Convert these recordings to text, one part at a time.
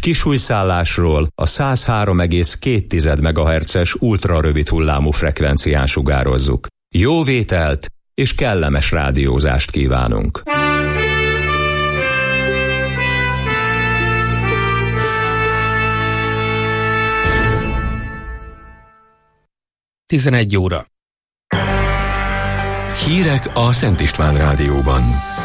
kisújszállásról a 103,2 MHz-es ultrarövid hullámú frekvencián sugározzuk. Jó vételt és kellemes rádiózást kívánunk! Tizenegy óra. Hírek a Szent István Rádióban.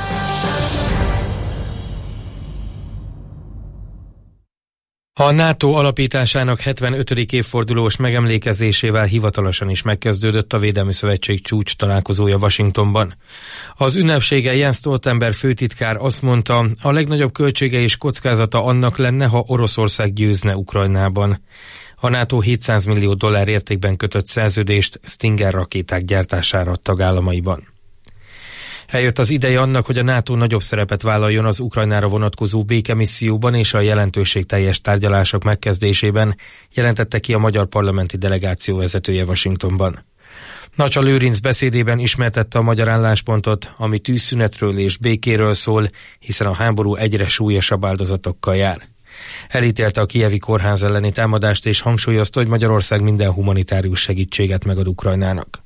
A NATO alapításának 75. évfordulós megemlékezésével hivatalosan is megkezdődött a Védelmi Szövetség csúcs találkozója Washingtonban. Az ünnepségen Jens Stoltenberg főtitkár azt mondta, a legnagyobb költsége és kockázata annak lenne, ha Oroszország győzne Ukrajnában. A NATO $700 millió értékben kötött szerződést Stinger rakéták gyártására tagállamaiban. Eljött az ideje annak, hogy a NATO nagyobb szerepet vállaljon az Ukrajnára vonatkozó békemisszióban és a jelentőségteljes tárgyalások megkezdésében, jelentette ki a magyar parlamenti delegáció vezetője Washingtonban. Nacsa Lőrinc beszédében ismertette a magyar álláspontot, ami tűzszünetről és békéről szól, hiszen a háború egyre súlyosabb áldozatokkal jár. Elítélte a kijevi kórház elleni támadást és hangsúlyozta, hogy Magyarország minden humanitárius segítséget megad Ukrajnának.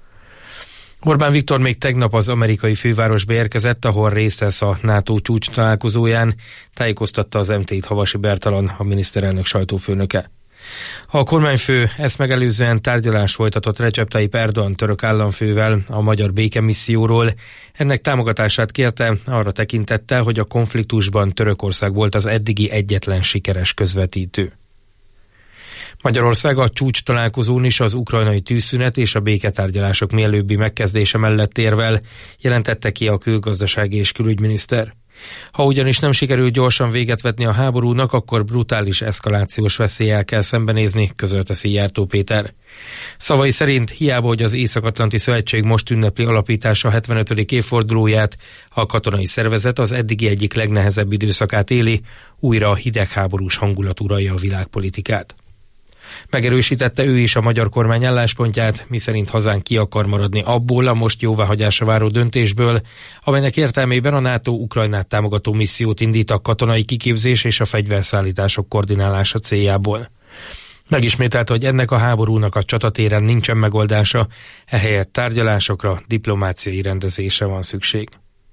Orbán Viktor még tegnap az amerikai fővárosba érkezett, ahol részt vesz a NATO csúcs találkozóján, tájékoztatta az MT-t Havasi Bertalan, a miniszterelnök sajtófőnöke. A kormányfő ezt megelőzően tárgyalást folytatott Recep Tayyip Erdoğan török államfővel a magyar békemisszióról. Ennek támogatását kérte, arra tekintette, hogy a konfliktusban Törökország volt az eddigi egyetlen sikeres közvetítő. Magyarország a csúcs találkozón is az ukrajnai tűzszünet és a béketárgyalások mielőbbi megkezdése mellett érvel, jelentette ki a külgazdasági és külügyminiszter. Ha ugyanis nem sikerül gyorsan véget vetni a háborúnak, akkor brutális eszkalációs veszéllyel kell szembenézni, közölte Szijjártó Péter. Szavai szerint hiába, hogy az Észak-Atlanti Szövetség most ünnepli alapítása 75. évfordulóját, a katonai szervezet az eddigi egyik legnehezebb időszakát éli, újra hidegháborús hangulat uralja a világpolitikát. Megerősítette ő is a magyar kormány álláspontját, miszerint hazánk ki akar maradni abból a most jóváhagyásra váró döntésből, amelynek értelmében a NATO Ukrajnát támogató missziót indít a katonai kiképzés és a fegyverszállítások koordinálása céljából. Megismételte, hogy ennek a háborúnak a csatatéren nincsen megoldása, ehelyett tárgyalásokra, diplomáciai rendezésre van szükség.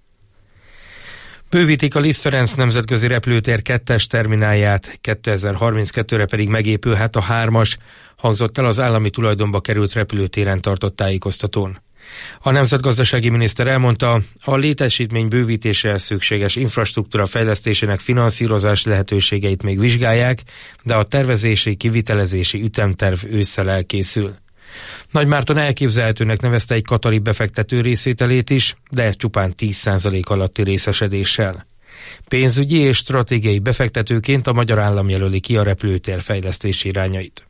Bővítik a Liszt Ferenc nemzetközi repülőtér 2-es terminálját, 2032-re pedig megépülhet a 3-as, hangzott el az állami tulajdonba került repülőtéren tartott tájékoztatón. A nemzetgazdasági miniszter elmondta, a létesítmény bővítéséhez szükséges infrastruktúra fejlesztésének finanszírozás lehetőségeit még vizsgálják, de a tervezési, kivitelezési ütemterv ősszel elkészül. Nagymárton elképzelhetőnek nevezte egy katari befektető részvételét is, de csupán 10% alatti részesedéssel. Pénzügyi és stratégiai befektetőként a magyar állam jelöli ki a repülőtér fejlesztési irányait.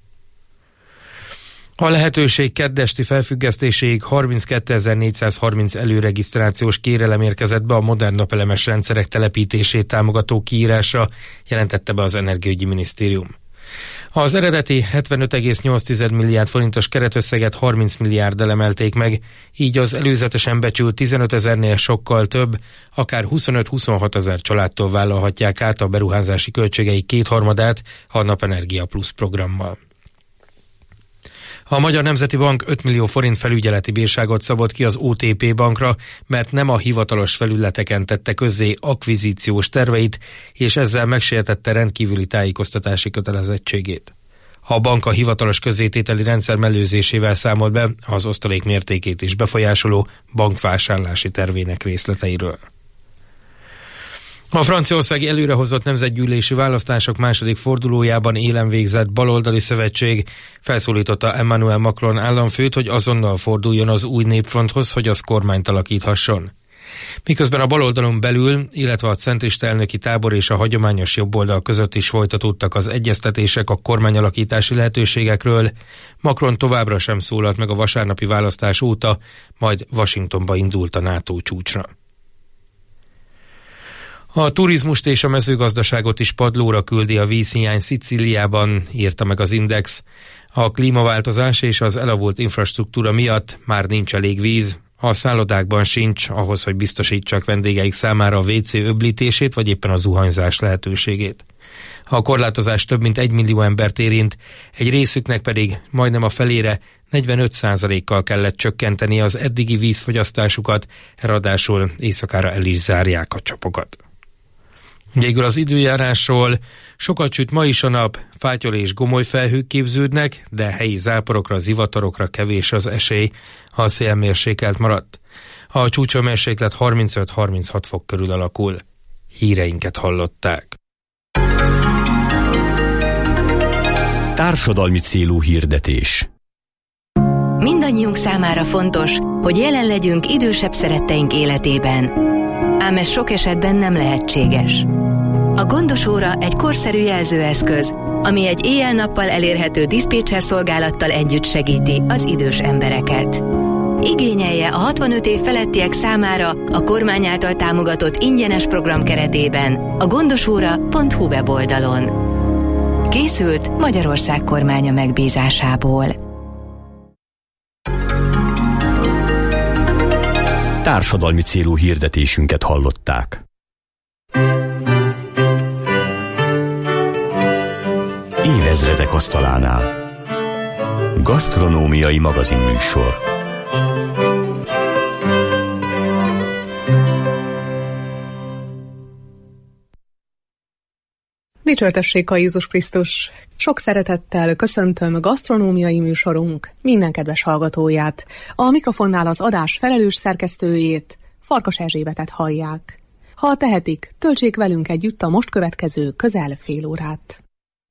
A lehetőség keddesti felfüggesztéséig 32.430 előregisztrációs kérelem érkezett be a modern napelemes rendszerek telepítését támogató kiírásra, jelentette be az Energiaügyi Minisztérium. Az eredeti 75,8 milliárd forintos keretösszeget 30 milliárddal emelték meg, így az előzetesen becsült 15 000-nél sokkal több, akár 25-26 000 családtól vállalhatják át a beruházási költségei 2/3 a Napenergia Plus programmal. A Magyar Nemzeti Bank 5 millió forint felügyeleti bírságot szabott ki az OTP bankra, mert nem a hivatalos felületeken tette közzé akvizíciós terveit, és ezzel megsértette rendkívüli tájékoztatási kötelezettségét. A bank a hivatalos közzétételi rendszer mellőzésével számolt be az osztalék mértékét is befolyásoló bankvásárlási tervének részleteiről. A franciaországi előrehozott nemzetgyűlési választások második fordulójában élen végzett baloldali szövetség felszólította Emmanuel Macron államfőt, hogy azonnal forduljon az új népfronthoz, hogy az kormányt alakíthasson. Miközben a baloldalon belül, illetve a centrista elnöki tábor és a hagyományos jobboldal között is folytatódtak az egyeztetések a kormányalakítási lehetőségekről, Macron továbbra sem szólalt meg a vasárnapi választás óta, majd Washingtonba indult a NATO csúcsra. A turizmust és a mezőgazdaságot is padlóra küldi a vízhiány Szicíliában, írta meg az Index. A klímaváltozás és az elavult infrastruktúra miatt már nincs elég víz, a szállodákban sincs ahhoz, hogy biztosítsak vendégeik számára a WC öblítését vagy éppen a zuhanyzás lehetőségét. A korlátozás több mint 1 millió embert érint, egy részüknek pedig majdnem a felére 45%-kal kellett csökkenteni az eddigi vízfogyasztásukat, ráadásul éjszakára el is zárják a csapokat. Végül az időjárásról: sokat süt ma is a nap, fátyol és gomoly felhők képződnek, de helyi záporokra, zivatarokra kevés az esély, a szélmérsékelt maradt. A csúcshőmérséklet 35-36 fok körül alakul. Híreinket hallották. Társadalmi célú hirdetés. Mindannyiunk számára fontos, hogy jelen legyünk idősebb szeretteink életében. Ám ez sok esetben nem lehetséges. A Gondos óra egy korszerű jelzőeszköz, ami egy éjjel-nappal elérhető diszpécser szolgálattal együtt segíti az idős embereket. Igényelje a 65 év felettiek számára a kormány által támogatott ingyenes program keretében a gondosóra.hu weboldalon. Készült Magyarország kormánya megbízásából. Társadalmi célú hirdetésünket hallották. Évezredek asztalánál. Gasztronómiai magazinműsor. Dicsőtessék a Jézus Krisztus! Sok szeretettel köszöntöm gasztronómiai műsorunk minden kedves hallgatóját. A mikrofonnál az adás felelős szerkesztőjét, Farkas Erzsébetet hallják. Ha tehetik, töltsék velünk együtt a most következő közel fél órát.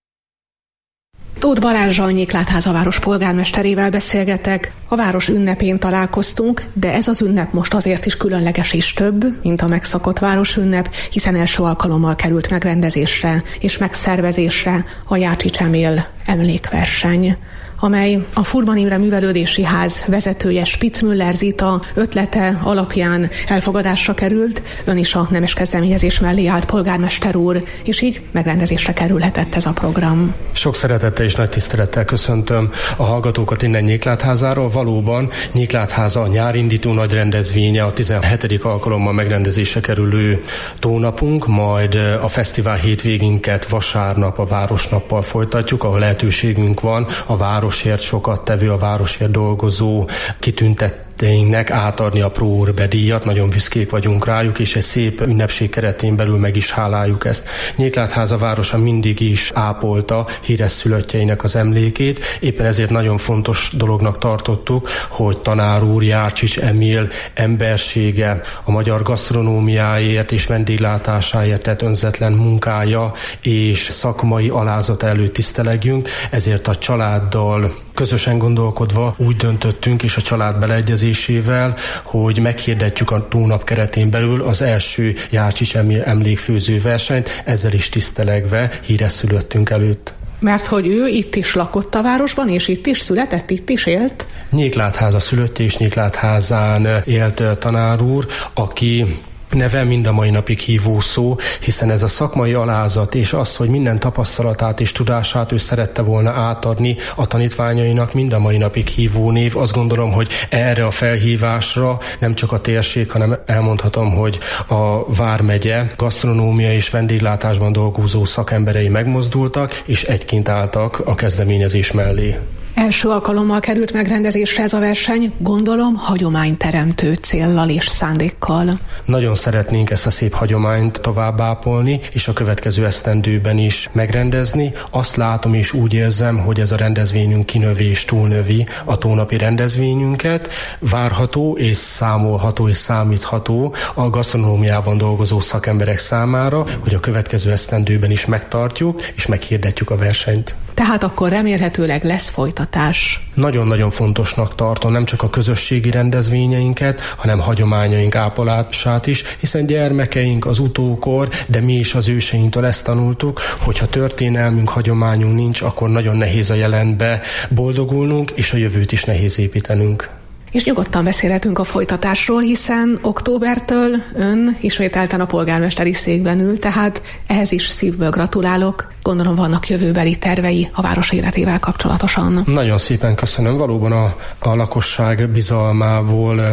Tóth Balázssal, Nyéklátháza város polgármesterével beszélgetek. A város ünnepén találkoztunk, de ez az ünnep most azért is különleges és több, mint a megszokott városünnep, hiszen első alkalommal került megrendezésre és megszervezésre a Jácsics Emil emlékverseny, amely a Furman Imre Művelődési Ház vezetője Spitzmüller Zita ötlete alapján elfogadásra került. Ön is a nemes kezdeményezés mellé állt, polgármester úr, és így megrendezésre kerülhetett ez a program. Sok szeretettel és nagy tisztelettel köszöntöm a hallgatókat innen Nyéklátházáról. Valóban Nyéklátháza a nyárindító nagy rendezvénye, a 17. alkalommal megrendezésre kerülő tónapunk, majd a fesztivál hétvégénket vasárnap a Városnappal folytatjuk, ahol lehetőségünk van a városért sokat tevő, a városért dolgozó kitüntetteinknek átadni a Pro Urbe díjat. Nagyon büszkék vagyunk rájuk, és egy szép ünnepség keretén belül meg is háláljuk ezt. Nyéklátháza városa mindig is ápolta híres szülöttjeinek az emlékét, éppen ezért nagyon fontos dolognak tartottuk, hogy tanár úr Jácsics Emil embersége, a magyar gasztronómiáért és vendéglátásáért tett önzetlen munkája és szakmai alázata előtt tisztelegjünk, ezért a családdal közösen gondolkodva úgy döntöttünk, és a család beleegyezésével, hogy meghirdetjük a tónap keretén belül az első Jácsics Emil emlékfőző versenyt, ezzel is tisztelegve híres szülöttünk előtt. Mert hogy ő itt is lakott a városban, és itt is született, itt is élt? Nyéklátháza szülöttje, és Nyéklátházán élt tanár úr, aki neve mind a mai napig hívó szó, hiszen ez a szakmai alázat és az, hogy minden tapasztalatát és tudását ő szerette volna átadni a tanítványainak, mind a mai napig hívó név. Azt gondolom, hogy erre a felhívásra nem csak a térség, hanem elmondhatom, hogy a vármegye gasztronómia és vendéglátásban dolgozó szakemberei megmozdultak, és egyként álltak a kezdeményezés mellé. Első alkalommal került megrendezésre ez a verseny, gondolom hagyományteremtő céllal és szándékkal. Nagyon szeretnénk ezt a szép hagyományt továbbápolni, és a következő esztendőben is megrendezni. Azt látom és úgy érzem, hogy ez a rendezvényünk kinövi és túlnövi a tónapi rendezvényünket. Várható és számolható és számítható a gasztronómiában dolgozó szakemberek számára, hogy a következő esztendőben is megtartjuk és meghirdetjük a versenyt. Tehát akkor remélhetőleg lesz folytatás. Nagyon-nagyon fontosnak tartom nem csak a közösségi rendezvényeinket, hanem hagyományaink ápolását is, hiszen gyermekeink, az utókor, de mi is az őseinktől ezt tanultuk, hogyha történelmünk, hagyományunk nincs, akkor nagyon nehéz a jelenbe boldogulnunk, és a jövőt is nehéz építenünk. És nyugodtan beszélhetünk a folytatásról, hiszen októbertől ön ismételten a polgármesteri székben ül, tehát ehhez is szívből gratulálok. Gondolom vannak jövőbeli tervei a város életével kapcsolatosan. Nagyon szépen köszönöm. Valóban a lakosság bizalmából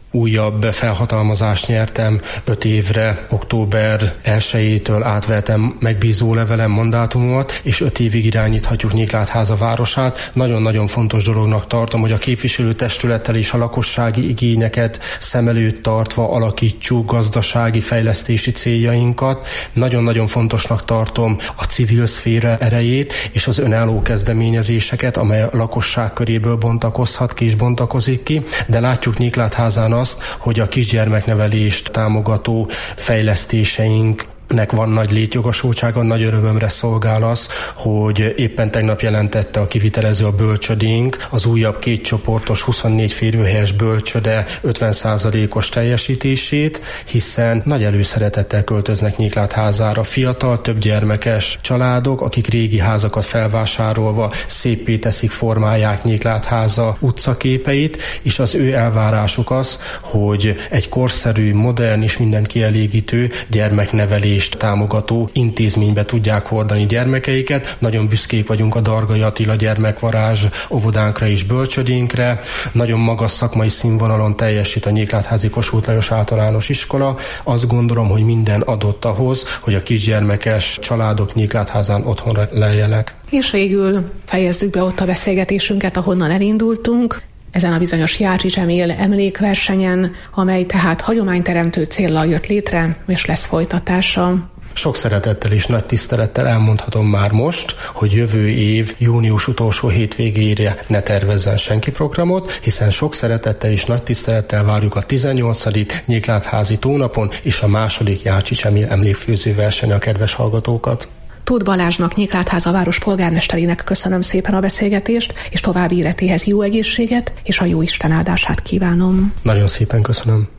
újabb felhatalmazást nyertem, 5 évre, október 1-től átvettem megbízó levelem, mandátumomat, és 5 évig irányíthatjuk Nyíklátháza városát. Nagyon-nagyon fontos dolognak tartom, hogy a képviselőtestülettel és a lakossági igényeket szem előtt tartva alakítsuk gazdasági fejlesztési céljainkat. Nagyon-nagyon fontosnak tartom a civil szféra erejét és az önálló kezdeményezéseket, amely a lakosság köréből bontakozhat ki és bontakozik ki, de látjuk Nyíklátházán azt, hogy a kisgyermeknevelést támogató fejlesztéseink van nagy létjogosultsága, nagy örömömre szolgál az, hogy éppen tegnap jelentette a kivitelező a bölcsödénk az újabb 2 csoportos 24 férőhelyes bölcsöde 50%-os teljesítését, hiszen nagy előszeretettel költöznek Nyíklátházára fiatal, több gyermekes családok, akik régi házakat felvásárolva széppé teszik, formálják Nyíklátháza utcaképeit, és az ő elvárásuk az, hogy egy korszerű, modern és mindent kielégítő gyermeknevelés támogató intézménybe tudják hordani gyermekeiket. Nagyon büszkék vagyunk a Dargai Attila gyermekvarázs óvodánkra és bölcsödénkre. Nagyon magas szakmai színvonalon teljesít a Nyíklátházi Kossuth Lajos Általános Iskola. Azt gondolom, hogy minden adott ahhoz, hogy a kisgyermekes családok Nyíklátházán otthonra leljenek. És végül fejezzük be ott a beszélgetésünket, ahonnan elindultunk. Ezen a bizonyos Jácsics Emil emlékversenyen, amely tehát hagyományteremtő céllal jött létre, és lesz folytatása. Sok szeretettel és nagy tisztelettel elmondhatom már most, hogy jövő év június utolsó hétvégére ne tervezzen senki programot, hiszen sok szeretettel és nagy tisztelettel várjuk a 18. Nyíklátházi tónapon és a második Jácsics Emil emlékfőző versenyen a kedves hallgatókat. Tóth Balázsnak, Nyíklátháza város polgármesterének köszönöm szépen a beszélgetést, és további életéhez jó egészséget, és a jó Isten áldását kívánom. Nagyon szépen köszönöm.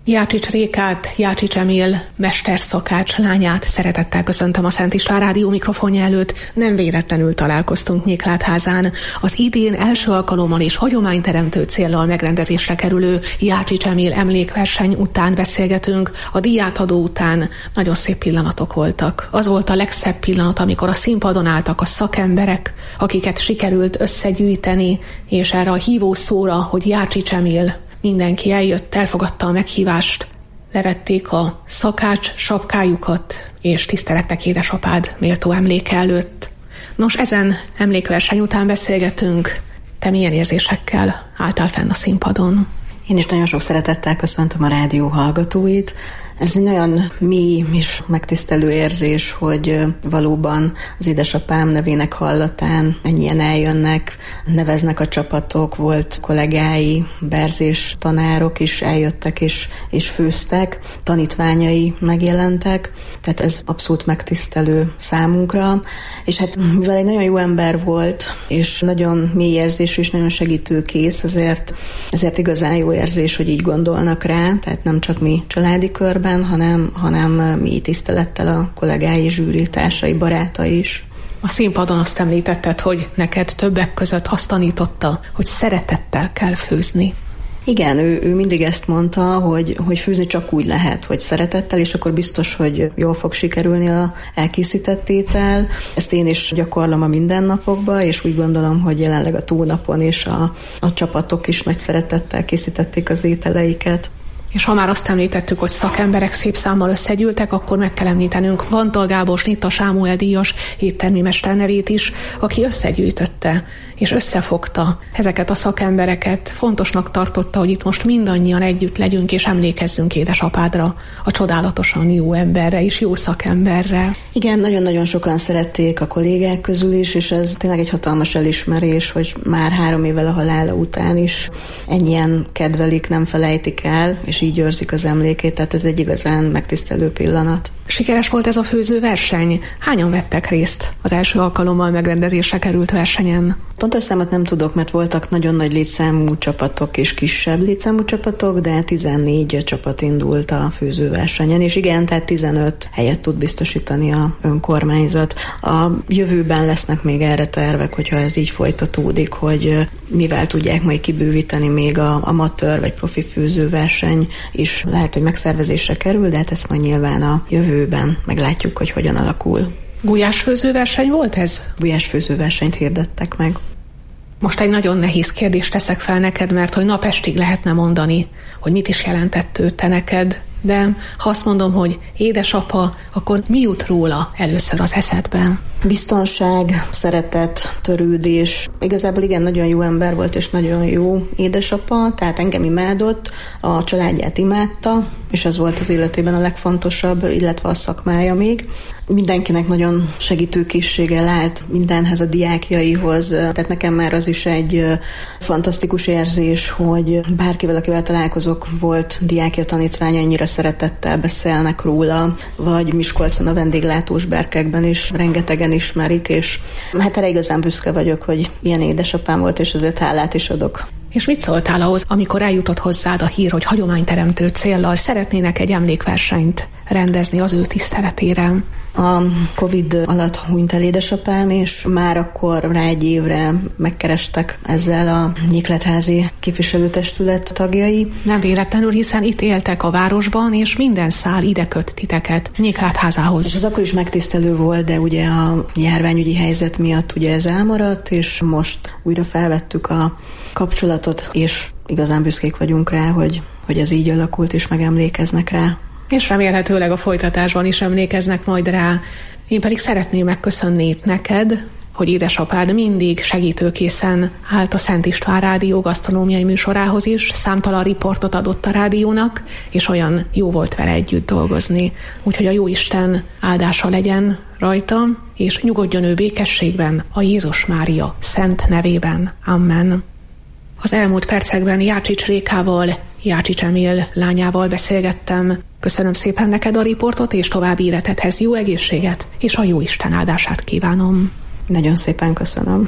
Jácsics Rékát, Jácsics Emil mesterszakács lányát szeretettel köszöntöm a Szent István Rádió mikrofonja előtt. Nem véletlenül találkoztunk Nyiklátházán. Az idén első alkalommal és hagyományteremtő céllal megrendezésre kerülő Jácsics Emil emlékverseny után beszélgetünk. A díjátadó után nagyon szép pillanatok voltak. Az volt a legszebb pillanat, amikor a színpadon álltak a szakemberek, akiket sikerült összegyűjteni, és erre a hívó szóra, hogy Jácsics Emil, mindenki eljött, elfogadta a meghívást, levették a szakács sapkájukat, és tisztelettek édesapád méltó emléke előtt. Nos, ezen emlékverseny után beszélgetünk. Te milyen érzésekkel álltál fenn a színpadon? Én is nagyon sok szeretettel köszöntöm a rádió hallgatóit. Ez egy nagyon mély és megtisztelő érzés, hogy valóban az édesapám nevének hallatán ennyien eljönnek, neveznek a csapatok, volt kollégái, berzés tanárok is eljöttek és főztek, tanítványai megjelentek, tehát ez abszolút megtisztelő számunkra, és hát mivel egy nagyon jó ember volt, és nagyon mély érzés és nagyon segítőkész, ezért igazán jó érzés, hogy így gondolnak rá, tehát nem csak mi családi körben, hanem mi tisztelettel a kollégái, zsűritársai, barátai is. A színpadon azt említetted, hogy neked többek között azt tanította, hogy szeretettel kell főzni. Igen, ő mindig ezt mondta, hogy főzni csak úgy lehet, hogy szeretettel, és akkor biztos, hogy jól fog sikerülni a elkészített étel. Ezt én is gyakorlom a mindennapokban, és úgy gondolom, hogy jelenleg a tónapon és a csapatok is nagy szeretettel készítették az ételeiket. És ha már azt említettük, hogy szakemberek szép számmal összegyűltek, akkor meg kell említenünk Vantal Gábor Snitta Sámuel díjas éttermi mester nevét is, aki összegyűjtötte és összefogta ezeket a szakembereket. Fontosnak tartotta, hogy itt most mindannyian együtt legyünk és emlékezzünk édesapádra, a csodálatosan jó emberre és jó szakemberre. Igen, nagyon-nagyon sokan szerették a kollégák közül is, és ez tényleg egy hatalmas elismerés, hogy már 3 évvel a halála után is ennyien kedvelik, nem felejtik el, és így őrzik az emlékét, tehát ez egy igazán megtisztelő pillanat. Sikeres volt ez a főzőverseny? Hányan vettek részt az első alkalommal megrendezésre került versenyen? Pontos számot nem tudok, mert voltak nagyon nagy létszámú csapatok és kisebb létszámú csapatok, de 14 csapat indult a főzőversenyen, és igen, tehát 15 helyet tud biztosítani a önkormányzat. A jövőben lesznek még erre tervek, hogyha ez így folytatódik, hogy mivel tudják majd kibővíteni még a amatőr vagy profi főzőverseny is lehet, hogy megszervezésre kerül, de hát ezt majd nyilván a jövőben meglátjuk, hogy hogyan alakul. Gulyásfőzőverseny volt ez? Gulyásfőzőversenyt hirdettek meg. Most egy nagyon nehéz kérdést teszek fel neked, mert hogy napestig lehetne mondani, hogy mit is jelentett ő te neked, de ha azt mondom, hogy édesapa, akkor mi jut róla először az eszedben? Biztonság, szeretet, törődés. Igazából igen, nagyon jó ember volt, és nagyon jó édesapa, tehát engem imádott, a családját imádta, és ez volt az életében a legfontosabb, illetve a szakmája még. Mindenkinek nagyon segítőkészséggel állt mindenhez, a diákjaihoz, tehát nekem már az is egy fantasztikus érzés, hogy bárkivel, akivel találkozok, volt diákja, tanítványa, annyira szeretettel beszélnek róla, vagy Miskolcon a vendéglátós berkekben is rengetegen ismerik, és hát erre igazán büszke vagyok, hogy ilyen édesapám volt, és azért hálát is adok. És mit szóltál ahhoz, amikor eljutott hozzád a hír, hogy hagyományteremtő céllal szeretnének egy emlékversenyt rendezni az ő tiszteletére? A Covid alatt hunyt el édesapám, és már akkor rá 1 évre megkerestek ezzel a Nyikletházi képviselőtestület tagjai. Nem véletlenül, hiszen itt éltek a városban, és minden szál ide köt titeket Nyiklátházához. És ez akkor is megtisztelő volt, de ugye a járványügyi helyzet miatt ugye ez elmaradt, és most újra felvettük a kapcsolatot, és igazán büszkék vagyunk rá, hogy ez így alakult, és megemlékeznek rá. És remélhetőleg a folytatásban is emlékeznek majd rá. Én pedig szeretném megköszönni itt neked, hogy édesapád mindig segítőkészen állt a Szent István Rádió gasztronómiai műsorához is, számtalan riportot adott a rádiónak, és olyan jó volt vele együtt dolgozni. Úgyhogy a Jóisten áldása legyen rajta, és nyugodjon ő békességben a Jézus Mária szent nevében. Amen. Az elmúlt percekben Jácsics Rékával, Jácsics Emil lányával beszélgettem. Köszönöm szépen neked a riportot, és további életedhez jó egészséget, és a Jóisten áldását kívánom. Nagyon szépen köszönöm.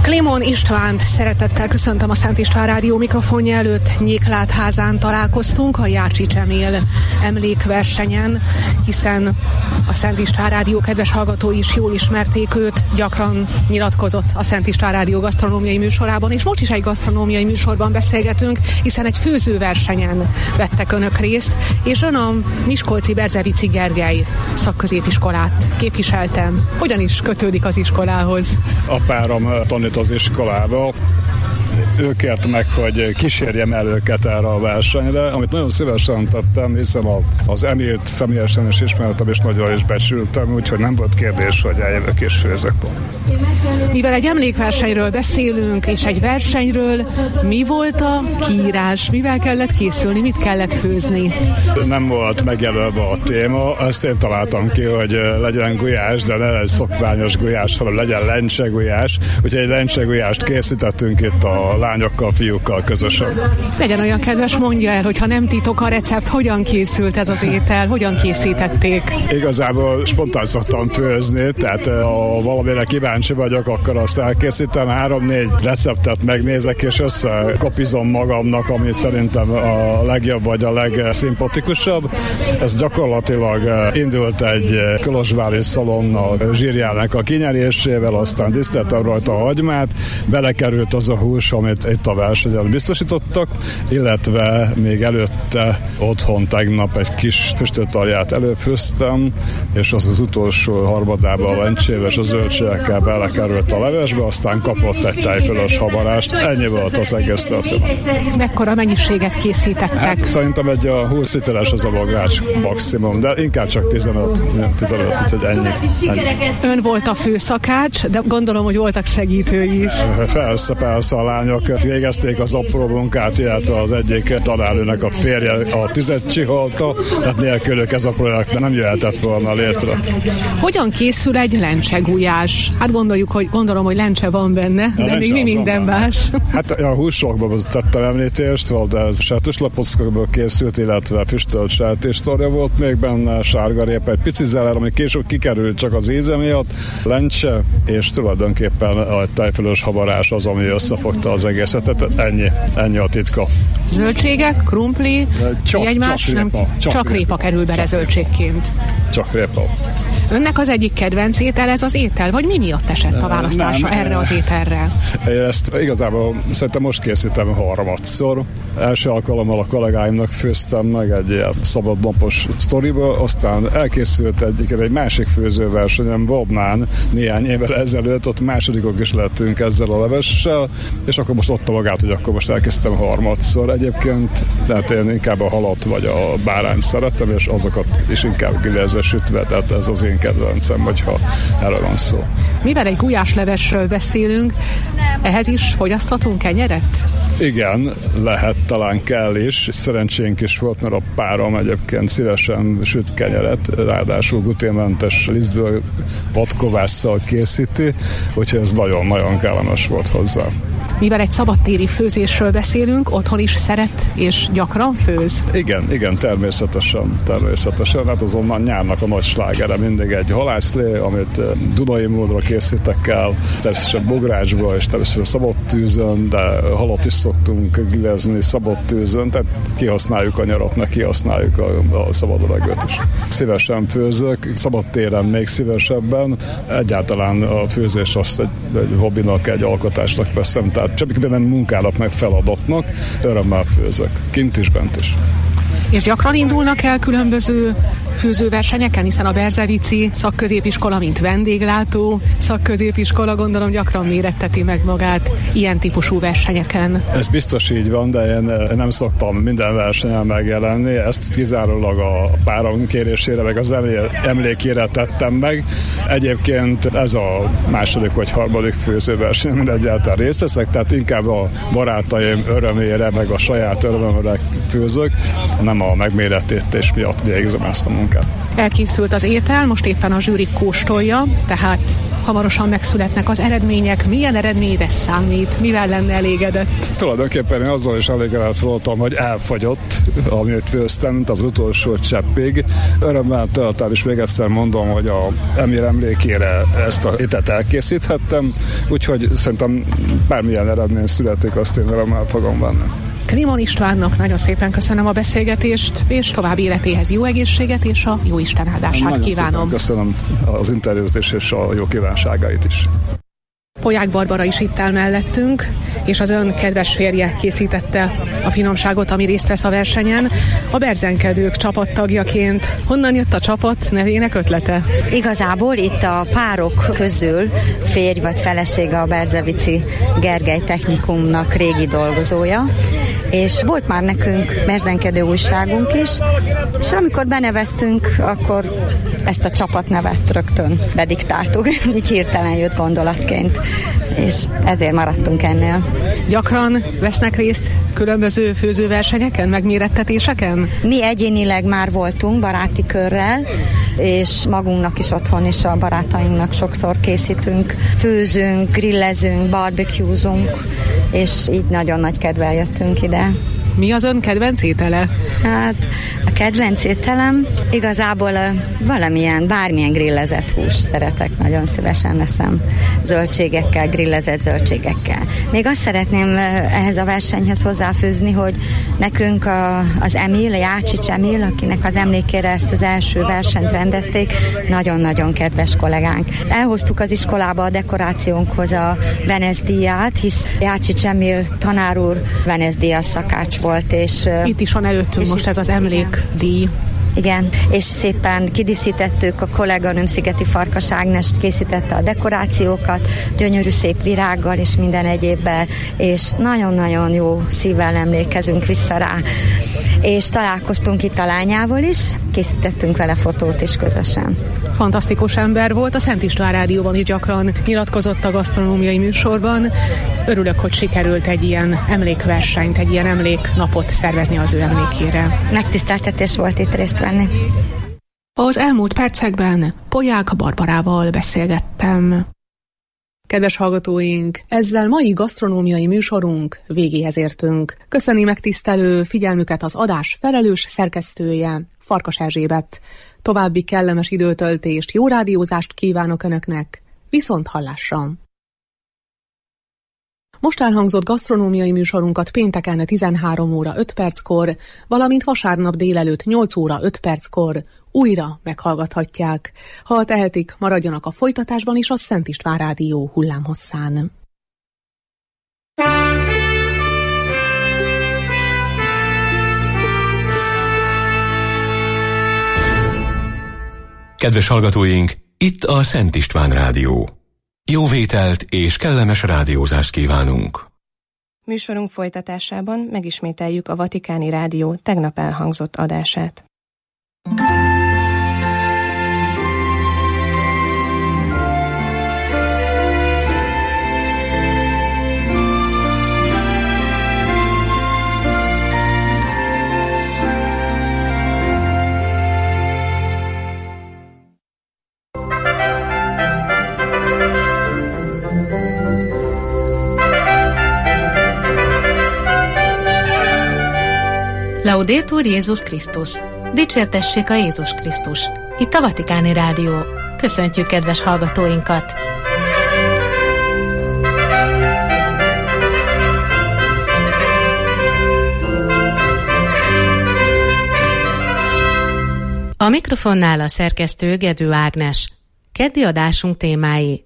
Klimon Istvánt szeretettel köszöntöm a Szent István Rádió mikrofonja előtt. Nyéklátházán találkoztunk a Jácsics Emil emlékversenyen, hiszen a Szent István Rádió kedves hallgatói is jól ismerték őt, gyakran nyilatkozott a Szent István Rádió gasztronómiai műsorában, és most is egy gasztronómiai műsorban beszélgetünk, hiszen egy főzőversenyen vettek önök részt, és ön a miskolci Berzevici Gergely szakközépiskolát képviseltem. Hogyan is kötődik az iskolához? A párom tanít az iskolába. Ő kért meg, hogy kísérjem el őket erre a versenyre, amit nagyon szívesen tettem, hiszen az Emilt személyesen is ismertem, és nagyon is becsültem, úgyhogy nem volt kérdés, hogy eljövök és főzök. Mivel egy emlékversenyről beszélünk, és egy versenyről, mi volt a kiírás? Mivel kellett készülni? Mit kellett főzni? Nem volt megjelölve a téma, ezt én találtam ki, hogy legyen gulyás, de ne egy szokványos gulyás, hanem legyen lencsegulyás, úgyhogy egy lencsegulyást készítettünk itt a lányokkal, fiúkkal közösen. Legyen olyan kedves, mondja el, hogyha nem titok a recept, hogyan készült ez az étel, hogyan készítették? Igazából spontán szoktam főzni, tehát ha valamire kíváncsi vagyok, akkor azt elkészítem, 3-4 receptet megnézek, és összekopizom magamnak, ami szerintem a legjobb, vagy a legszimpatikusabb. Ez gyakorlatilag indult egy kolozsvári szalonna zsírjának a kinyerésével, aztán tiszteltem rajta a hagymát, belekerült az a hús, amit itt a versenyen biztosítottak, illetve még előtte otthon tegnap egy kis füstöltalját előfőztem, és az utolsó harmadában a lencsével és a zöldségekkel belekerült a levesbe, aztán kapott egy tejfölös habarást. Ennyi volt az egész történet. Mekkora mennyiséget készítettek? Hát, szerintem egy a 20 literes az a bogrács maximum, de inkább csak 15, úgyhogy ennyi. Ön volt a főszakács, de gondolom, hogy voltak segítői is. Persze, a lányok végezték az apró munkát, illetve az egyik tanárnőnek a férje a tüzet csiholta, tehát nélkülük ez a projekt nem jöhetett volna létre. Hogyan készül egy lencsegulyás? Hát gondolom, hogy lencse van benne, de még mi minden más. Hát a húsokban tettem említést, volt ez sertéslapockokból készült, illetve füstölt sertéstorja volt még benne, sárgarépa, egy pici zeller, ami később kikerült csak az íze miatt, lencse, és tulajdonképpen a tejfölös habarás az, ami összefogta az egészet, ennyi a titka. Zöldségek, krumpli, csak répa kerül bele zöldségként. Csak répa. Önnek az egyik kedvenc étel ez az étel, vagy mi miatt esett a választása erre az ételre? Ezt igazából szerintem most készítem harmadszor. Első alkalommal a kollégáimnak főztem meg egy ilyen szabadnapos sztoriba, aztán elkészült egy másik főzőversenyen Vodnán néhány évvel ezelőtt, ott másodikok is lettünk ezzel a levessel, és akkor most ott magát, hogy akkor most elkészítem harmadszor. Egyébként, tehát én inkább a halat vagy a bárányt szeretem, és azokat is inkább grillezve sütve, tehát ez az én kedvencem, hogyha erről van szó. Mivel egy gulyáslevesről beszélünk, ehhez is fogyaszthatunk kenyeret? Igen, lehet, talán kell is. Szerencsénk is volt, mert a párom egyébként szívesen süt kenyeret, ráadásul gluténmentes lisztből vadkovásszal készíti, úgyhogy ez nagyon-nagyon kellemes volt hozzá. Mivel egy szabadtéri főzésről beszélünk, otthon is szeret és gyakran főz? Igen, természetesen. Hát azonban nyárnak a nagy slágere mindig egy halászlé, amit dunai módra készítek el, természetesen bográcsba és természetesen szabad tűzön, de halat is szoktunk grillezni szabad tűzön, tehát kihasználjuk a nyarat, meg kihasználjuk a szabad levegőt is. Szívesen főzök, szabadtéren még szívesebben. Egyáltalán a főzés azt egy hobbinak, egy alkotásnak veszem, tehát semmiképpen nem munkának, meg feladatnak, örömmel főzök, kint is, bent is. És gyakran indulnak el különböző főzőversenyeken, hiszen a Berzevici szakközépiskola, mint vendéglátó szakközépiskola, gondolom gyakran méretteti meg magát ilyen típusú versenyeken. Ez biztos így van, de én nem szoktam minden versenyen megjelenni, ezt kizárólag a párom kérésére, meg az emlékére tettem meg. Egyébként ez a második vagy harmadik főzőverseny, amin egyáltalán részt veszek, tehát inkább a barátaim örömére, meg a saját örömömre főzök, nem a megmérettetés miatt végzem ezt a munkát. Elkészült az étel, most éppen a zsűri kóstolja, tehát hamarosan megszületnek az eredmények. Milyen eredményre számít? Mivel lenne elégedett? Tulajdonképpen én azzal is elégedett voltam, hogy elfogyott, amit főztem, mint az utolsó cseppig. Örömmel tölt el, és még egyszer mondom, hogy a Emil emlékére ezt a ételt elkészíthettem, úgyhogy szerintem bármilyen eredmény születik, azt én örömmel fogom venni. Klimon Istvánnak nagyon szépen köszönöm a beszélgetést, és további életéhez jó egészséget és a jó Isten áldását kívánom. Köszönöm az interjút és a jó kívánságait is. Polyák Barbara is itt áll mellettünk, és az ön kedves férje készítette a finomságot, ami részt vesz a versenyen. A berzenkedők csapattagjaként honnan jött a csapat nevének ötlete? Igazából itt a párok közül férj vagy felesége a Berzevici Gergely Technikumnak régi dolgozója, és volt már nekünk berzenkedő újságunk is, és amikor beneveztünk, akkor ezt a csapatnevet rögtön bediktáltuk, így hirtelen jött gondolatként, és ezért maradtunk ennél. Gyakran vesznek részt különböző főzőversenyeken, megmérettetéseken? Mi egyénileg már voltunk baráti körrel, és magunknak is otthon is a barátainknak sokszor készítünk, főzünk, grillezünk, barbecuezunk, és így nagyon nagy kedvel jöttünk ide. Mi az ön kedvenc étele? Hát a kedvenc ételem igazából bármilyen grillezett hús szeretek, nagyon szívesen leszem zöldségekkel, grillezett zöldségekkel. Még azt szeretném ehhez a versenyhez hozzáfűzni, hogy nekünk az Emil, a Jácsics Emil, akinek az emlékére ezt az első versenyt rendezték, nagyon-nagyon kedves kollégánk. Elhoztuk az iskolába a dekorációnkhoz a Venice-díját, hisz Jácsics Emil tanár úr Venice-díjas szakács volt, és itt is van előttünk most ez az emlékdíj. Igen, és szépen kidíszítettük, a kolléganőm Szigeti Farkas Ágnest készítette a dekorációkat, gyönyörű szép virággal és minden egyébben, és nagyon-nagyon jó szívvel emlékezünk vissza rá. És találkoztunk itt a lányával is, készítettünk vele fotót is közösen. Fantasztikus ember volt, a Szent István Rádióban is gyakran nyilatkozott a gasztronómiai műsorban. Örülök, hogy sikerült egy ilyen emlékversenyt, egy ilyen emléknapot szervezni az ő emlékére. Megtiszteltetés volt itt részt venni. Az elmúlt percekben Polyák Barbarával beszélgettem. Kedves hallgatóink, ezzel mai gasztronómiai műsorunk végéhez értünk. Köszöni megtisztelő figyelmüket az adás felelős szerkesztője, Farkas Erzsébet. További kellemes időtöltést, jó rádiózást kívánok Önöknek, viszont hallásra! Most elhangzott gasztronómiai műsorunkat pénteken 13 óra 5 perckor, valamint vasárnap délelőtt 8 óra 5 perckor újra meghallgathatják. Ha tehetik, maradjanak a folytatásban is a Szent István Rádió hullámhosszán. Kedves hallgatóink, itt a Szent István Rádió. Jó vételt és kellemes rádiózást kívánunk! Műsorunk folytatásában megismételjük a Vatikáni Rádió tegnap elhangzott adását. Laudetur Jézus Krisztus! Dicsértessék a Jézus Krisztus! Itt a Vatikáni Rádió. Köszöntjük kedves hallgatóinkat! A mikrofonnál a szerkesztő Gedő Ágnes. Keddi adásunk témái: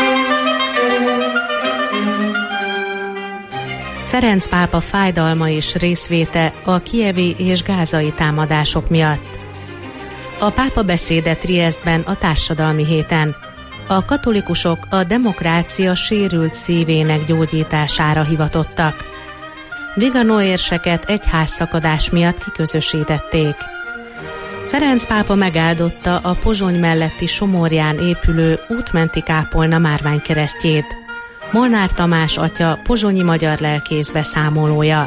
Ferenc pápa fájdalma és részvéte a kijevi és gázai támadások miatt. A pápa beszéde Triesztben a társadalmi héten. A katolikusok a demokrácia sérült szívének gyógyítására hivatottak. Viganó érseket egyházszakadás miatt kiközösítették. Ferenc pápa megáldotta a Pozsony melletti Somorján épülő útmenti kápolna márványkeresztjét. Molnár Tamás atya pozsonyi magyar lelkész beszámolója.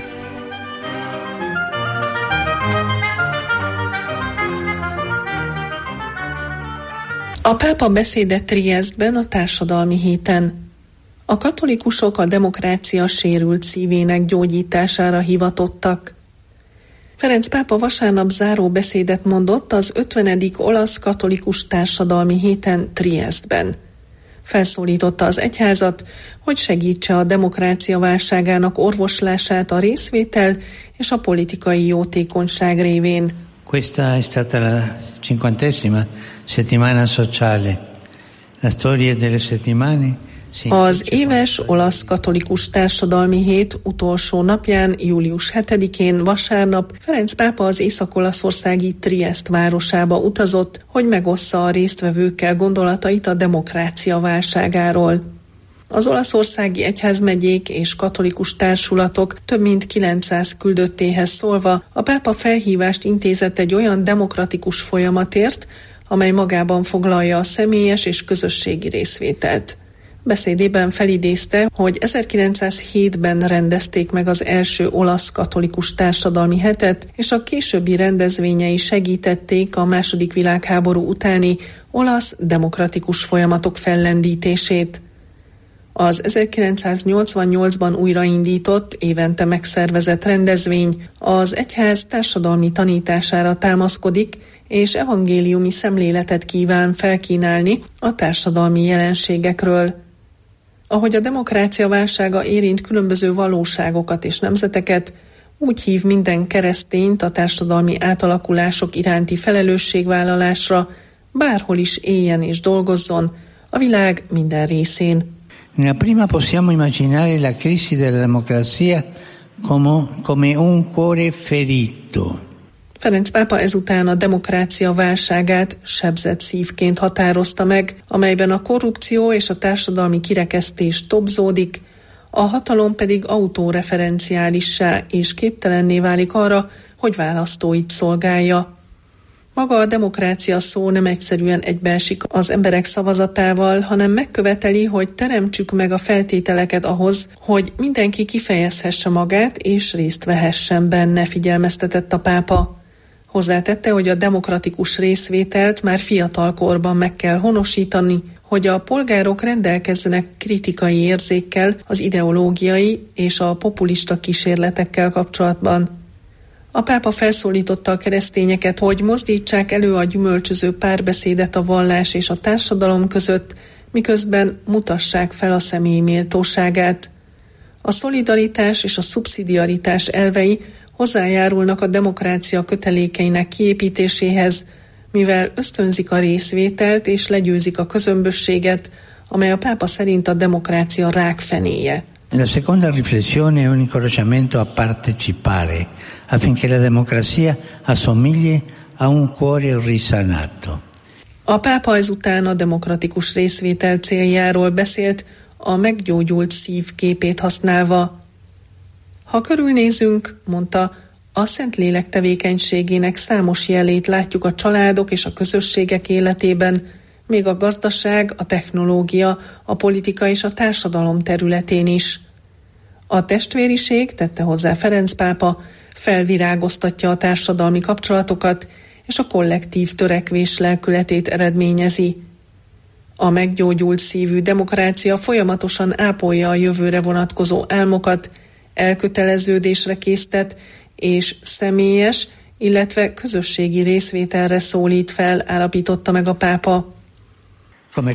A pápa beszéde Triestben a társadalmi héten. A katolikusok a demokrácia sérült szívének gyógyítására hivatottak. Ferenc pápa vasárnap záró beszédet mondott az 50. olasz katolikus társadalmi héten Triestben. Felszólította az egyházat, hogy segítse a demokrácia válságának orvoslását a részvétel és a politikai jótékonyság révén. Questa è stata la 50ª settimana sociale. La storia delle settimane. Az éves olasz katolikus társadalmi hét utolsó napján, július 7-én vasárnap Ferenc pápa az észak-olaszországi Triest városába utazott, hogy megossza a résztvevőkkel gondolatait a demokrácia válságáról. Az olaszországi egyházmegyék és katolikus társulatok több mint 900 küldöttéhez szólva a pápa felhívást intézett egy olyan demokratikus folyamatért, amely magában foglalja a személyes és közösségi részvételt. Beszédében felidézte, hogy 1907-ben rendezték meg az első olasz katolikus társadalmi hetet, és a későbbi rendezvényei segítették a II. Világháború utáni olasz demokratikus folyamatok fellendítését. Az 1988-ban újraindított, évente megszervezett rendezvény az egyház társadalmi tanítására támaszkodik, és evangéliumi szemléletet kíván felkínálni a társadalmi jelenségekről. Ahogy a demokrácia válsága érint különböző valóságokat és nemzeteket, úgy hív minden keresztényt a társadalmi átalakulások iránti felelősségvállalásra, bárhol is éljen és dolgozzon, a világ minden részén. Nella prima possiamo immaginare la crisi della democrazia come un cuore ferito. Ferenc pápa ezután a demokrácia válságát sebzett szívként határozta meg, amelyben a korrupció és a társadalmi kirekesztés tobzódik, a hatalom pedig autóreferenciálissá és képtelenné válik arra, hogy választóit szolgálja. Maga a demokrácia szó nem egyszerűen egybeesik az emberek szavazatával, hanem megköveteli, hogy teremtsük meg a feltételeket ahhoz, hogy mindenki kifejezhesse magát és részt vehessen benne, figyelmeztetett a pápa. Hozzátette, hogy a demokratikus részvételt már fiatalkorban meg kell honosítani, hogy a polgárok rendelkezzenek kritikai érzékkel az ideológiai és a populista kísérletekkel kapcsolatban. A pápa felszólította a keresztényeket, hogy mozdítsák elő a gyümölcsöző párbeszédet a vallás és a társadalom között, miközben mutassák fel a személy méltóságát. A szolidaritás és a szubszidiaritás elvei hozzájárulnak a demokrácia kötelékeinek kiépítéséhez, mivel ösztönzik a részvételt és legyőzik a közömbösséget, amely a pápa szerint a demokrácia rákfenéje. La seconda riflessione è un incoraggiamento a partecipare, affinché la democrazia assomigli a un cuore risanato. A pápa ezután a demokratikus részvétel céljáról beszélt, a meggyógyult szív képét használva. Ha körülnézünk, mondta, a Szentlélek tevékenységének számos jelét látjuk a családok és a közösségek életében, még a gazdaság, a technológia, a politika és a társadalom területén is. A testvériség, tette hozzá Ferenc pápa, felvirágoztatja a társadalmi kapcsolatokat, és a kollektív törekvés lelkületét eredményezi. A meggyógyult szívű demokrácia folyamatosan ápolja a jövőre vonatkozó álmokat, elköteleződésre késztet, és személyes, illetve közösségi részvételre szólít fel, állapította meg a pápa. Come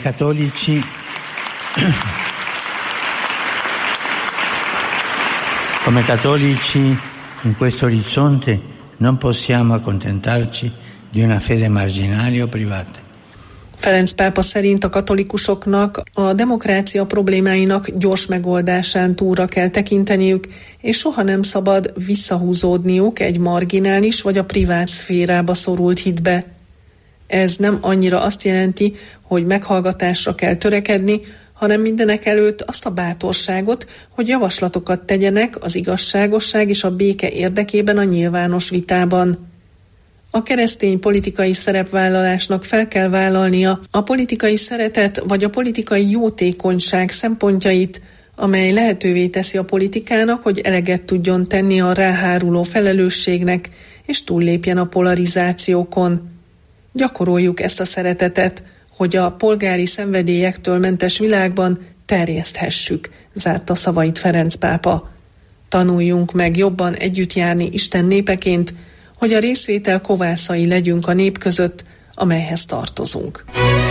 cattolici in questo orizzonte non possiamo accontentarci di una fede marginale o privata. Ferenc pápa szerint a katolikusoknak a demokrácia problémáinak gyors megoldásán túlra kell tekinteniük, és soha nem szabad visszahúzódniuk egy marginális vagy a privát szférába szorult hitbe. Ez nem annyira azt jelenti, hogy meghallgatásra kell törekedni, hanem mindenek előtt azt a bátorságot, hogy javaslatokat tegyenek az igazságosság és a béke érdekében a nyilvános vitában. A keresztény politikai szerepvállalásnak fel kell vállalnia a politikai szeretet vagy a politikai jótékonyság szempontjait, amely lehetővé teszi a politikának, hogy eleget tudjon tenni a ráháruló felelősségnek, és túllépjen a polarizációkon. Gyakoroljuk ezt a szeretetet, hogy a polgári szenvedélyektől mentes világban terjeszthessük, zárta szavait Ferenc pápa. Tanuljunk meg jobban együtt járni Isten népeként, hogy a részvétel kovászai legyünk a nép között, amelyhez tartozunk.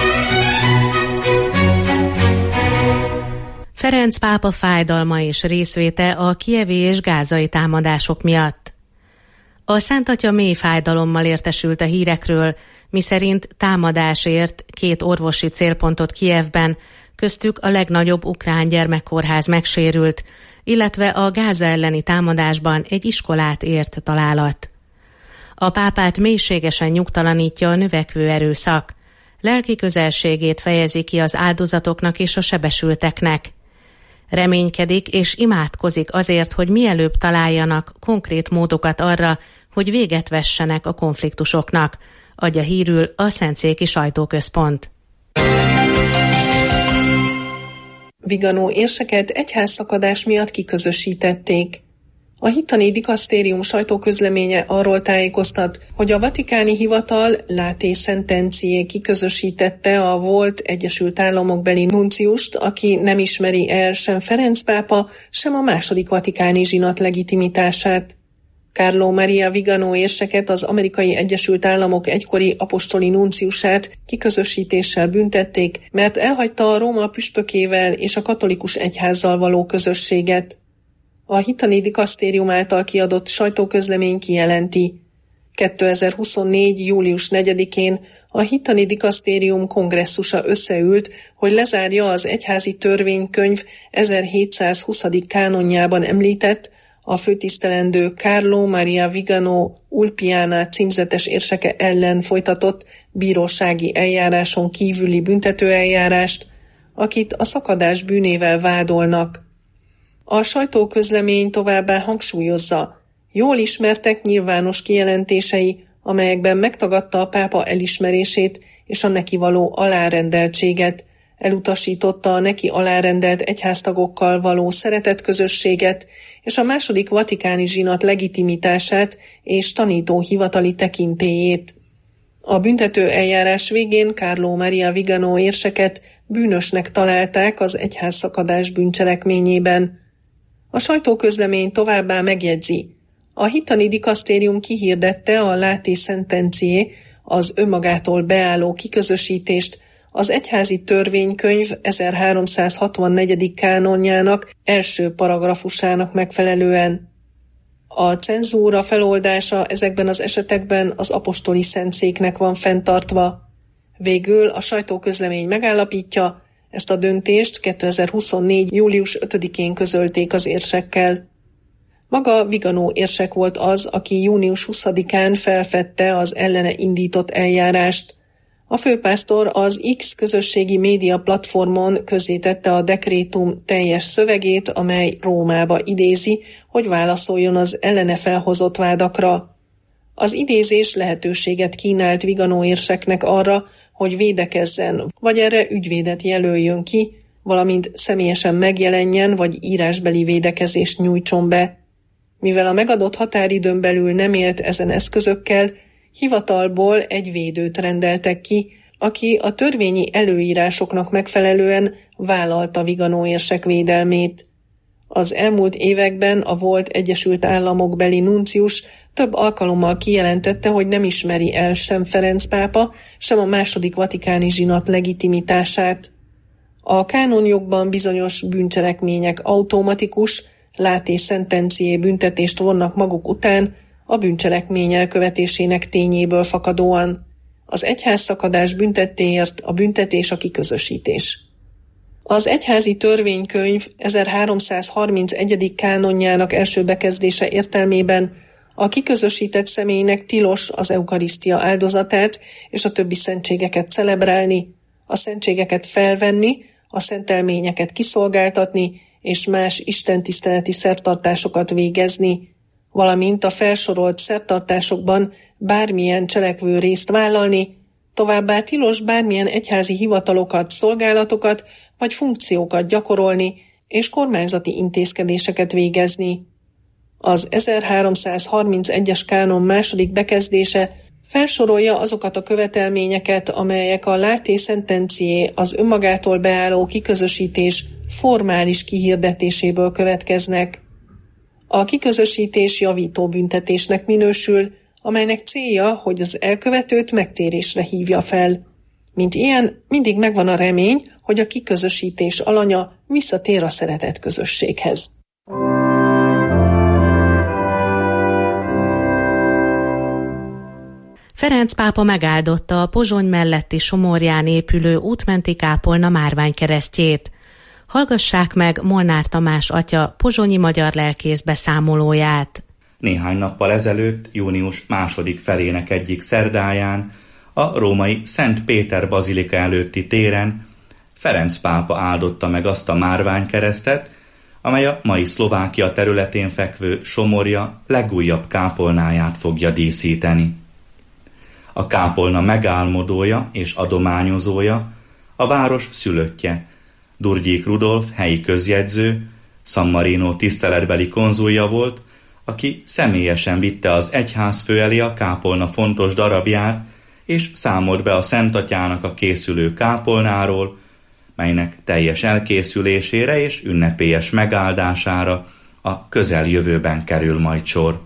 Ferenc pápa fájdalma és részvéte a kijevi és gázai támadások miatt. A Szent Atya mély fájdalommal értesült a hírekről, miszerint támadásért 2 orvosi célpontot Kijevben, köztük a legnagyobb ukrán gyermekkórház megsérült, illetve a Gáza elleni támadásban egy iskolát ért találat. A pápát mélységesen nyugtalanítja a növekvő erőszak. Lelki közelségét fejezi ki az áldozatoknak és a sebesülteknek. Reménykedik és imádkozik azért, hogy mielőbb találjanak konkrét módokat arra, hogy véget vessenek a konfliktusoknak, adja hírül a Szentszéki Sajtóközpont. Viganó érseket egyházszakadás miatt kiközösítették. A hittani dikasztérium sajtóközleménye arról tájékoztat, hogy a vatikáni hivatal Laté Sententiae kiközösítette a volt Egyesült Államokbeli nunciust, aki nem ismeri el sem Ferenc pápa, sem a második vatikáni zsinat legitimitását. Carlo Maria Viganó érseket, az Amerikai Egyesült Államok egykori apostoli nunciusát kiközösítéssel büntették, mert elhagyta a Róma püspökével és a katolikus egyházzal való közösséget. A hittani dikasztérium által kiadott sajtóközlemény kijelenti: 2024. július 4-én a hittani dikasztérium kongresszusa összeült, hogy lezárja az egyházi törvénykönyv 1720. kánonjában említett, a főtisztelendő Carlo Maria Viganó Ulpiana címzetes érseke ellen folytatott bírósági eljáráson kívüli büntetőeljárást, akit a szakadás bűnével vádolnak. A sajtóközlemény továbbá hangsúlyozza, jól ismertek nyilvános kijelentései, amelyekben megtagadta a pápa elismerését és a neki való alárendeltséget, elutasította a neki alárendelt egyháztagokkal való szeretetközösséget és a második vatikáni zsinat legitimitását és tanító hivatali tekintélyét. A büntető eljárás végén Carlo Maria Viganó érseket bűnösnek találták az egyházszakadás bűncselekményében. A sajtóközlemény továbbá megjegyzi, a hittani dikasztérium kihirdette a Laté Sententiae, az önmagától beálló kiközösítést, az egyházi törvénykönyv 1364. kánonjának első paragrafusának megfelelően. A cenzúra feloldása ezekben az esetekben az apostoli szentszéknek van fenntartva. Végül a sajtóközlemény megállapítja, ezt a döntést 2024. július 5-én közölték az érsekkel. Maga Viganó érsek volt az, aki június 20-án felfedte az ellene indított eljárást. A főpásztor az X közösségi média platformon közzétette a dekrétum teljes szövegét, amely Rómába idézi, hogy válaszoljon az ellene felhozott vádakra. Az idézés lehetőséget kínált Viganó érseknek arra, hogy védekezzen, vagy erre ügyvédet jelöljön ki, valamint személyesen megjelenjen, vagy írásbeli védekezést nyújtson be. Mivel a megadott határidőn belül nem élt ezen eszközökkel, hivatalból egy védőt rendeltek ki, aki a törvényi előírásoknak megfelelően vállalta Viganó érsek védelmét. Az elmúlt években a volt Egyesült Államokbeli nuncius több alkalommal kijelentette, hogy nem ismeri el sem Ferenc pápa, sem a második vatikáni zsinat legitimitását. A kánonjogban bizonyos bűncselekmények automatikus, Laté Sententiae büntetést vonnak maguk után, a bűncselekmény elkövetésének tényéből fakadóan. Az egyházszakadás büntettéért a büntetés a kiközösítés. Az egyházi törvénykönyv 1331. kánonjának első bekezdése értelmében a kiközösített személynek tilos az eukarisztia áldozatát és a többi szentségeket celebrálni, a szentségeket felvenni, a szentelményeket kiszolgáltatni és más istentiszteleti szertartásokat végezni, valamint a felsorolt szertartásokban bármilyen cselekvő részt vállalni, továbbá tilos bármilyen egyházi hivatalokat, szolgálatokat vagy funkciókat gyakorolni és kormányzati intézkedéseket végezni. Az 1331-es kánon második bekezdése Felsorolja azokat a követelményeket, amelyek a Laté Sententiae, az önmagától beálló kiközösítés formális kihirdetéséből következnek. A kiközösítés javító büntetésnek minősül, amelynek célja, hogy az elkövetőt megtérésre hívja fel. Mint ilyen, mindig megvan a remény, hogy a kiközösítés alanya visszatér a szeretett közösséghez. Ferenc pápa megáldotta a Pozsony melletti Somorján épülő útmenti kápolna márványkeresztjét. Hallgassák meg Molnár Tamás atya pozsonyi magyar lelkész beszámolóját. Néhány nappal ezelőtt, június 2. felének egyik szerdáján, a római Szent Péter bazilika előtti téren Ferenc pápa áldotta meg azt a márványkeresztet, amely a mai Szlovákia területén fekvő Somorja legújabb kápolnáját fogja díszíteni. A kápolna megálmodója és adományozója a város szülöttje, Durgyék Rudolf helyi közjegyző, San Marino tiszteletbeli konzulja volt, aki személyesen vitte az egyházfő elé a kápolna fontos darabját, és számolt be a Szentatyának a készülő kápolnáról, melynek teljes elkészülésére és ünnepélyes megáldására a közeljövőben kerül majd sor.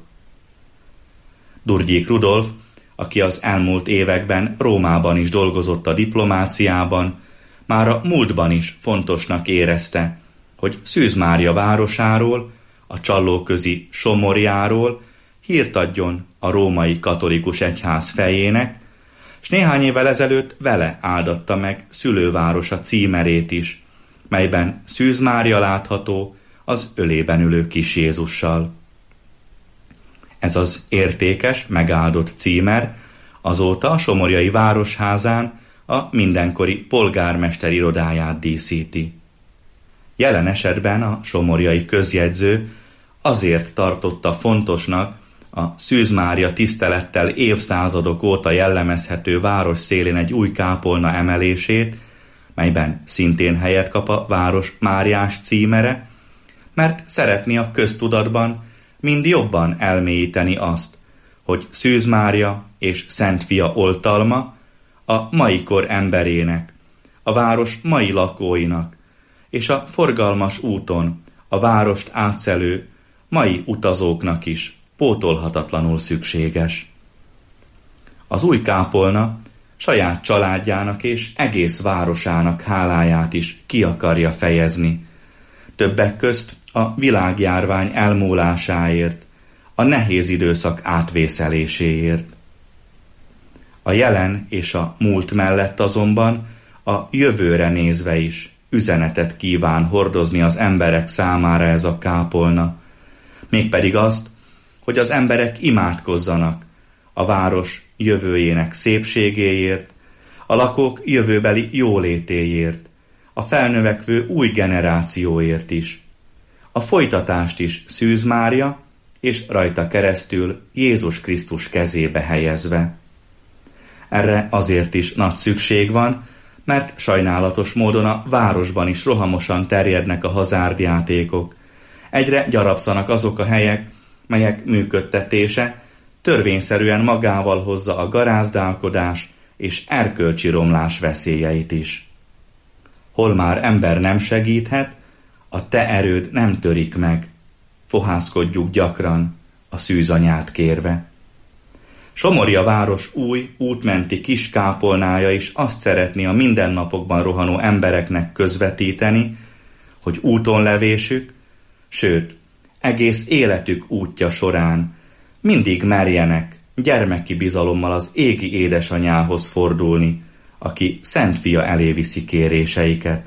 Durgyék Rudolf, aki az elmúlt években Rómában is dolgozott a diplomáciában, már a múltban is fontosnak érezte, hogy Szűz Mária városáról, a Csallóközi Somorjáról hírt adjon a római katolikus egyház fejének, s néhány évvel ezelőtt vele áldatta meg szülővárosa címerét is, melyben Szűz Mária látható az ölében ülő kis Jézussal. Ez az értékes, megáldott címer azóta a somorjai városházán a mindenkori polgármester irodáját díszíti. Jelen esetben a somorjai közjegyző azért tartotta fontosnak a Szűz Mária tisztelettel évszázadok óta jellemezhető város szélén egy új kápolna emelését, melyben szintén helyet kap a város Máriás címere, mert szeretné a köztudatban mind jobban elmélyíteni azt, hogy Szűz Mária és Szent Fia oltalma a mai kor emberének, a város mai lakóinak, és a forgalmas úton a várost átszelő mai utazóknak is pótolhatatlanul szükséges. Az új kápolna saját családjának és egész városának háláját is ki akarja fejezni, többek közt a világjárvány elmúlásáért, a nehéz időszak átvészeléséért. A jelen és a múlt mellett azonban a jövőre nézve is üzenetet kíván hordozni az emberek számára ez a kápolna, mégpedig azt, hogy az emberek imádkozzanak a város jövőjének szépségéért, a lakók jövőbeli jólétéért, a felnövekvő új generációért is, a folytatást is Szűz Mária és rajta keresztül Jézus Krisztus kezébe helyezve. Erre azért is nagy szükség van, mert sajnálatos módon a városban is rohamosan terjednek a hazárdjátékok. Egyre gyarapszanak azok a helyek, melyek működtetése törvényszerűen magával hozza a garázdálkodás és erkölcsi romlás veszélyeit is. Hol már ember nem segíthet, a te erőd nem törik meg, fohászkodjuk gyakran a szűzanyát kérve. Somorja város új, útmenti kis kápolnája is azt szeretné a mindennapokban rohanó embereknek közvetíteni, hogy útonlevésük, sőt, egész életük útja során mindig merjenek gyermeki bizalommal az égi édesanyához fordulni, aki Szent Fia elé viszi kéréseiket.